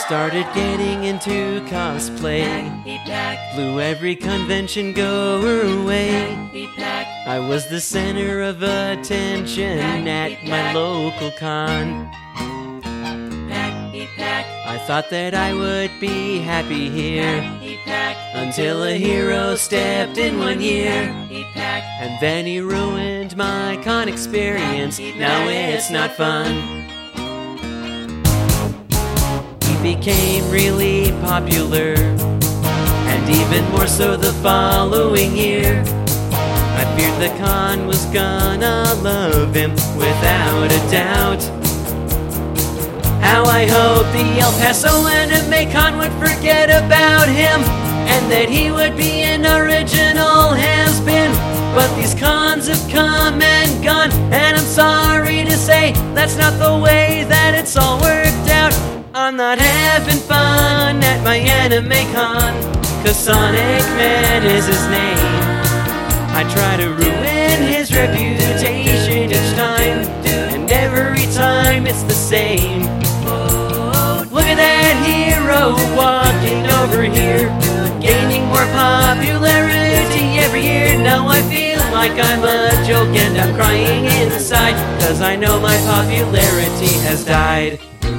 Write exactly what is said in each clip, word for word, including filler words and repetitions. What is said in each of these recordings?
Started getting into cosplay, blew every convention goer away. I was the center of attention at my local con. I thought that I would be happy here until a hero stepped in one year, and then he ruined my con experience. Now it's not fun. He became really popular, and even more so the following year. I feared the con was gonna love him without a doubt. How I hoped the El Paso Anime Con would forget about him, and that he would be an original has-been. But these cons have come and gone, and I'm sorry to say that's not the way that it's all worked out. I'm not having fun at my anime con, 'cause Sonic Man is his name. I try to ruin his reputation each time, and every time it's the same. Look at that hero walking over here, gaining more popularity every year. Now I feel like I'm a joke and I'm crying inside, 'cause I know my popularity has died.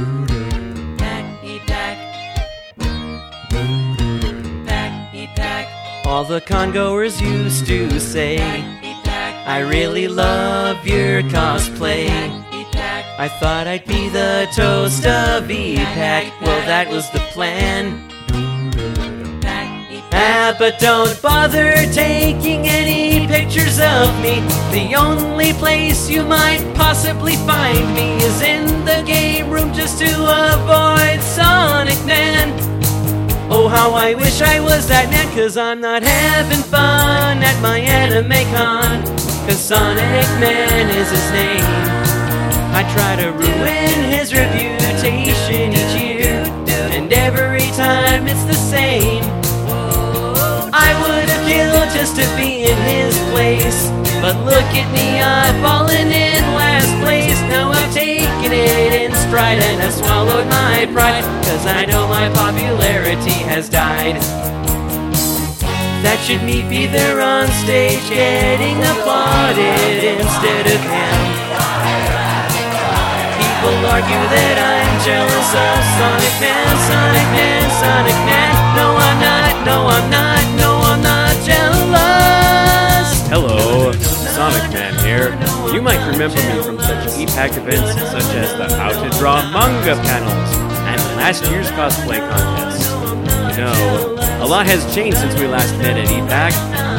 All the congoers used to say, I really love your cosplay. I thought I'd be the toast of E-Pack. Well, that was the plan. Ah, but don't bother taking any pictures of me. The only place you might possibly find me is in the game room, just to avoid Sonic Man. Oh, how I wish I was that man, 'cause I'm not having fun at my anime con, 'cause Sonic Man is his name. I try to ruin his reputation each year, and every time it's the same. I would have killed just to be in his place, but look at me, I've fallen in last place. Now I've taken it in stride and I've swallowed my pride, 'cause I know my popularity has died. That should me be there on stage getting applauded instead of him. People argue that I'm jealous of Sonic Man, Sonic Man, Sonic Man. No, I'm not, no, I'm not, no, I'm not jealous. Hello, Sonic Man here. You might remember me from such E-Pack events such as the How to Draw Manga panels and last year's cosplay contest. You know, a lot has changed since we last met at E-Pack.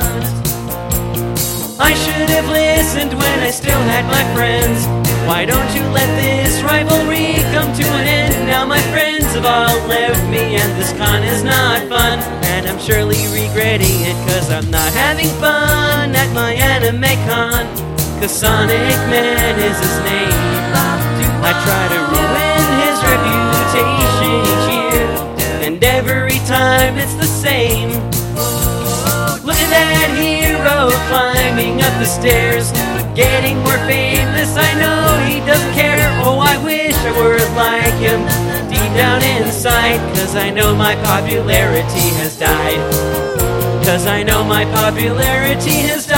I should have listened when I still had my friends. Why don't you let this rivalry come to an end? Now my friends have all left me, and this con is not fun, and I'm surely regretting it, 'cause I'm not having fun at my anime con, 'cause Sonic Man is his name. I try to ruin his reputation each year, and every time it's the same. Look at that hero climbing up the stairs, getting more famous. I know he doesn't care. Oh, I wish I were like him deep down inside, 'cause I know my popularity has died. 'Cause I know my popularity has died.